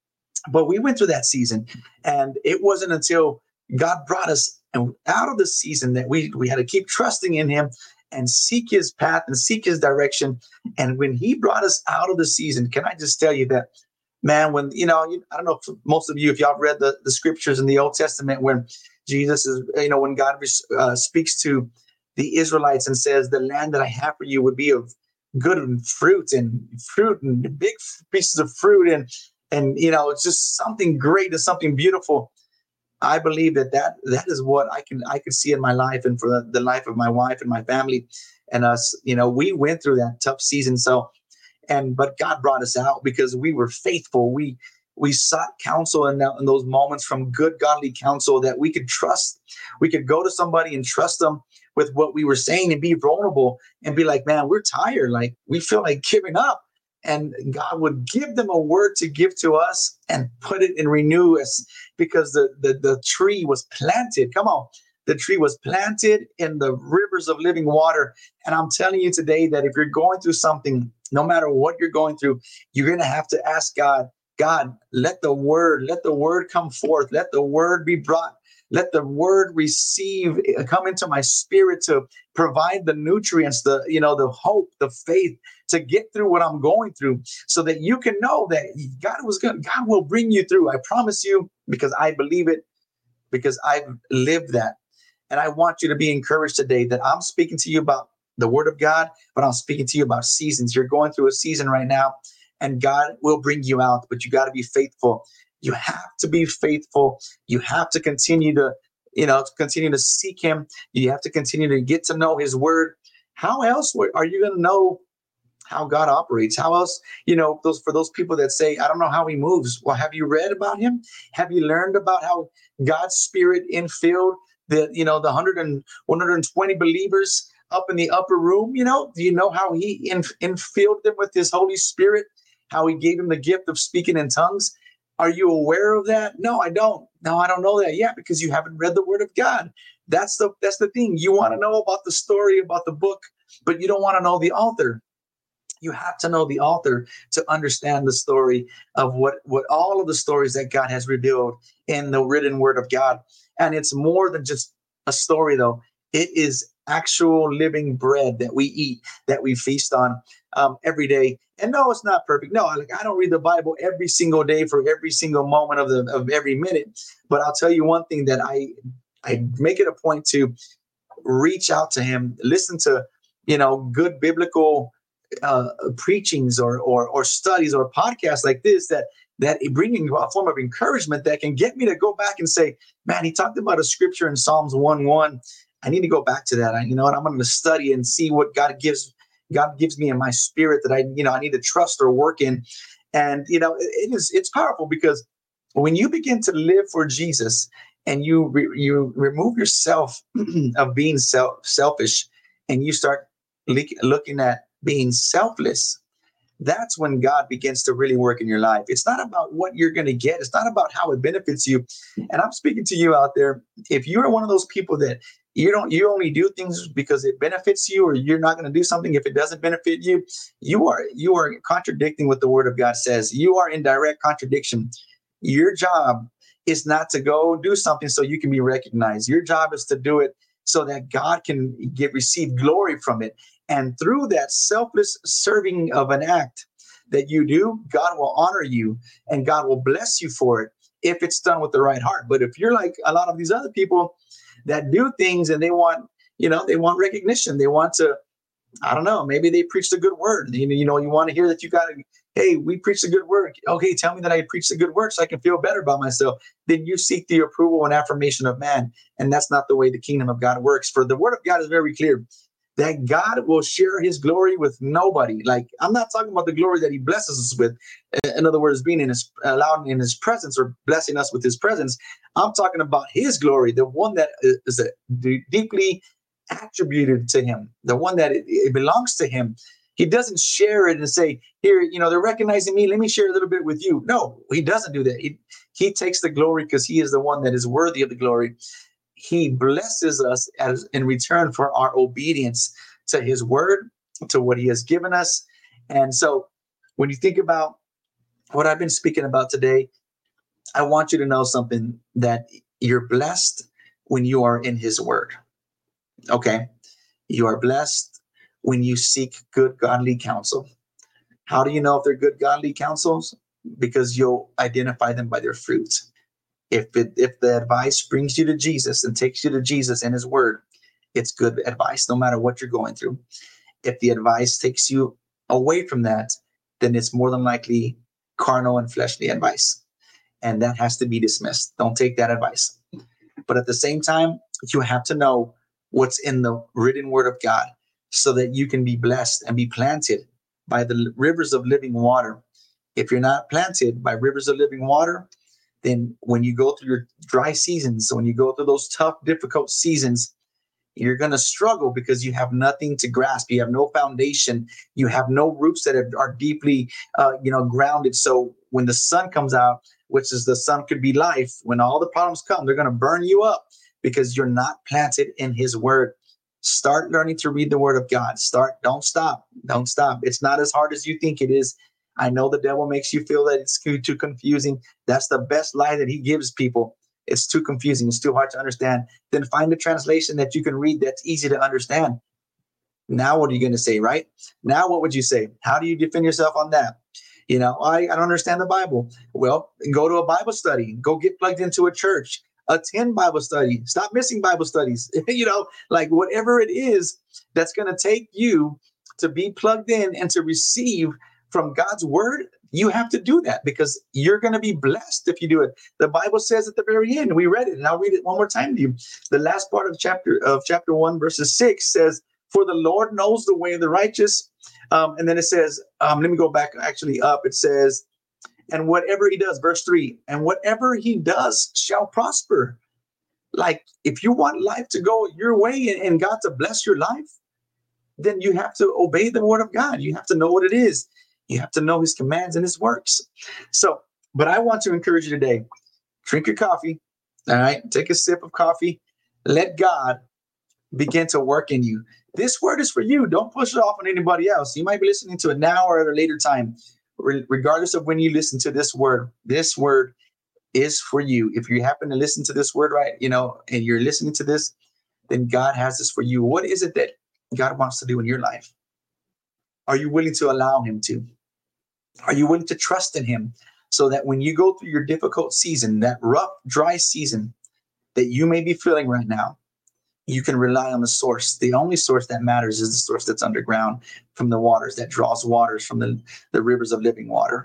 But we went through that season. And it wasn't until God brought us out of the season that we, we had to keep trusting in him and seek his path and seek his direction. And when he brought us out of the season, can I just tell you that, man, when, you know, I don't know if most of you, if y'all read the, the scriptures in the Old Testament, when Jesus is, you know, when God uh, speaks to the Israelites and says, the land that I have for you would be of good fruit and fruit and big pieces of fruit. And, and, you know, it's just something great and something beautiful. I believe that, that that is what I can I could see in my life and for the, the life of my wife and my family and us. You know, we went through that tough season. So, and but God brought us out because we were faithful. We we sought counsel in, that, in those moments from good godly counsel that we could trust. We could go to somebody and trust them with what we were saying and be vulnerable and be like, man, we're tired. Like we feel like giving up. And God would give them a word to give to us and put it and renew us because the, the, the tree was planted. Come on. The tree was planted in the rivers of living water. And I'm telling you today that if you're going through something, no matter what you're going through, you're going to have to ask God, God, let the word, let the word come forth. Let the word be brought. Let the word receive, come into my spirit to provide the nutrients, the, you know, the hope, the faith to get through what I'm going through, so that you can know that God was good. God will bring you through. I promise you, because I believe it, because I've lived that. And I want you to be encouraged today that I'm speaking to you about the word of God, but I'm speaking to you about seasons. You're going through a season right now, and God will bring you out, but you got to be faithful. You have to be faithful. You have to continue to, you know, continue to seek him. You have to continue to get to know his word. How else are you going to know how God operates? How else, you know, those for those people that say, I don't know how he moves. Well, have you read about him? Have you learned about how God's spirit infilled the, you know, the one hundred and one hundred twenty believers up in the upper room? You know, do you know how he inf- infilled them with his Holy Spirit? How he gave them the gift of speaking in tongues? Are you aware of that? No, I don't. No, I don't know that yet, because you haven't read the word of God. That's the that's the thing. You want to know about the story, about the book, but you don't want to know the author. You have to know the author to understand the story of what, what all of the stories that God has revealed in the written word of God. And it's more than just a story, though. It is actual living bread that we eat, that we feast on um, every day. And no, it's not perfect. No, like I don't read the Bible every single day for every single moment of the of every minute. But I'll tell you one thing that I I make it a point to reach out to him, listen to, you know, good biblical uh, preachings or, or or studies or podcasts like this that that bringing a form of encouragement that can get me to go back and say, man, he talked about a scripture in Psalms one one. I need to go back to that. I, you know what? I'm going to study and see what God gives God gives me in my spirit that I, you know, I need to trust or work in. And, you know, it, it is it's powerful, because when you begin to live for Jesus and you re, you remove yourself of being self, selfish, and you start le- looking at being selfless, that's when God begins to really work in your life. It's not about what you're going to get. It's not about how it benefits you. And I'm speaking to you out there. If you're one of those people that you don't, you only do things because it benefits you, or you're not going to do something if it doesn't benefit you, you are, you are contradicting what the word of God says. You are in direct contradiction. Your job is not to go do something so you can be recognized. Your job is to do it so that God can get receive glory from it. And through that selfless serving of an act that you do, God will honor you and God will bless you for it if it's done with the right heart. But if you're like a lot of these other people that do things and they want, you know, they want recognition, they want to, I don't know, maybe they preached a good word. You know, you know, you want to hear that you got to, hey, we preached a good word. Okay, tell me that I preached a good word so I can feel better about myself. Then you seek the approval and affirmation of man. And that's not the way the kingdom of God works. For the word of God is very clear that God will share his glory with nobody. Like, I'm not talking about the glory that he blesses us with. In other words, being in his, allowed in his presence or blessing us with his presence. I'm talking about his glory, the one that is a, deeply attributed to him, the one that it, it belongs to him. He doesn't share it and say, here, you know, they're recognizing me. Let me share a little bit with you. No, he doesn't do that. He, he takes the glory because he is the one that is worthy of the glory. He blesses us as in return for our obedience to his word, to what he has given us. And so when you think about what I've been speaking about today, I want you to know something, that you're blessed when you are in his word. Okay. You are blessed when you seek good godly counsel. How do you know if they're good godly counsels? Because you'll identify them by their fruits. If it, if the advice brings you to Jesus and takes you to Jesus and his word, it's good advice, no matter what you're going through. If the advice takes you away from that, then it's more than likely carnal and fleshly advice. And that has to be dismissed. Don't take that advice. But at the same time, you have to know what's in the written word of God so that you can be blessed and be planted by the rivers of living water. If you're not planted by rivers of living water, then when you go through your dry seasons, when you go through those tough, difficult seasons, you're going to struggle because you have nothing to grasp. You have no foundation. You have no roots that are deeply, uh, you know, grounded. So when the sun comes out, which is the sun could be life, when all the problems come, they're going to burn you up because you're not planted in his word. Start learning to read the word of God. Start. Don't stop. Don't stop. It's not as hard as you think it is. I know the devil makes you feel that it's too, too confusing. That's the best lie that he gives people. It's too confusing. It's too hard to understand. Then find a translation that you can read that's easy to understand. Now, what are you going to say, right? Now, what would you say? How do you defend yourself on that? You know, I, I don't understand the Bible. Well, go to a Bible study, go get plugged into a church, attend Bible study, stop missing Bible studies, you know, like whatever it is that's going to take you to be plugged in and to receive from God's word. You have to do that because you're going to be blessed if you do it. The Bible says at the very end, we read it, and I'll read it one more time to you. The last part of chapter of chapter one, verses six says, "For the Lord knows the way of the righteous." Um, and then it says, um, let me go back actually up. It says, "And whatever he does," verse three, "and whatever he does shall prosper." Like, if you want life to go your way and, and God to bless your life, then you have to obey the word of God. You have to know what it is. You have to know his commands and his works. So, but I want to encourage you today, drink your coffee. All right. Take a sip of coffee. Let God begin to work in you. This word is for you. Don't push it off on anybody else. You might be listening to it now or at a later time. Re- regardless of when you listen to this word, this word is for you. If you happen to listen to this word right, you know, and you're listening to this, then God has this for you. What is it that God wants to do in your life? Are you willing to allow him to? Are you willing to trust in him so that when you go through your difficult season, that rough, dry season that you may be feeling right now, you can rely on the source. The only source that matters is the source that's underground from the waters, that draws waters from the, the rivers of living water.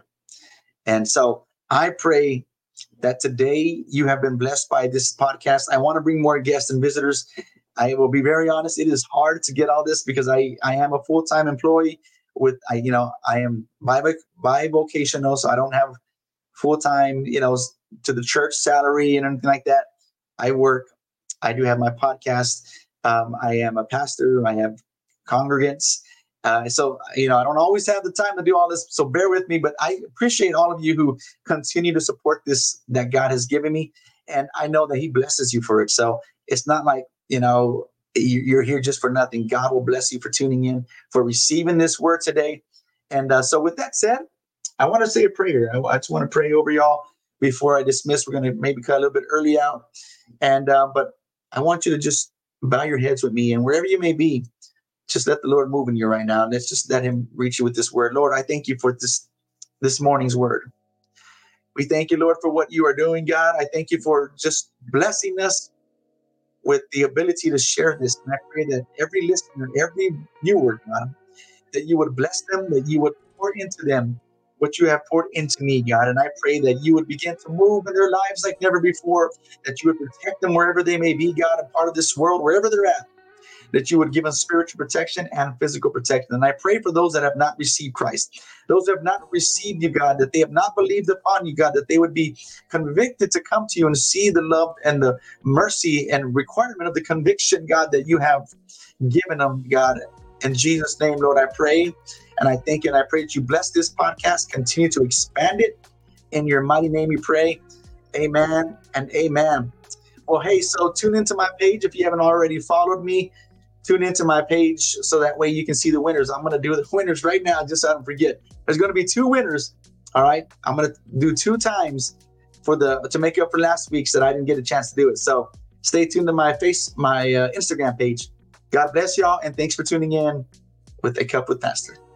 And so I pray that today you have been blessed by this podcast. I want to bring more guests and visitors. I will be very honest. It is hard to get all this because I, I am a full-time employee with, I, you know, I am bi- bivocational, so I don't have full-time, you know, to the church salary and anything like that. I work. I do have my podcast. Um, I am a pastor. I have congregants. Uh, so, you know, I don't always have the time to do all this. So bear with me, but I appreciate all of you who continue to support this that God has given me. And I know that he blesses you for it. So it's not like, you know, you're here just for nothing. God will bless you for tuning in, for receiving this word today. And uh, so with that said, I want to say a prayer. I, I just want to pray over y'all before I dismiss. We're going to maybe cut a little bit early out. And, uh, but I want you to just bow your heads with me, and wherever you may be, just let the Lord move in you right now. Let's just let him reach you with this word. Lord, I thank you for this, this morning's word. We thank you, Lord, for what you are doing, God. I thank you for just blessing us with the ability to share this. And I pray that every listener, every viewer, God, that you would bless them, that you would pour into them what you have poured into me, God. And I pray that you would begin to move in their lives like never before, that you would protect them wherever they may be, God, a part of this world, wherever they're at, that you would give them spiritual protection and physical protection. And I pray for those that have not received Christ, those that have not received you, God, that they have not believed upon you, God, that they would be convicted to come to you and see the love and the mercy and requirement of the conviction, God, that you have given them, God. In Jesus' name, Lord, I pray and I thank you, and I pray that you bless this podcast, continue to expand it. In your mighty name we pray. Amen and amen. Well, hey, so tune into my page if you haven't already followed me. Tune into my page so that way you can see the winners. I'm going to do the winners right now just so I don't forget. There's going to be two winners. All right. I'm going to do two times for the to make up for last week's that I didn't get a chance to do it. So stay tuned to my face, my uh, Instagram page. God bless y'all, and thanks for tuning in with A Cup with Pastor.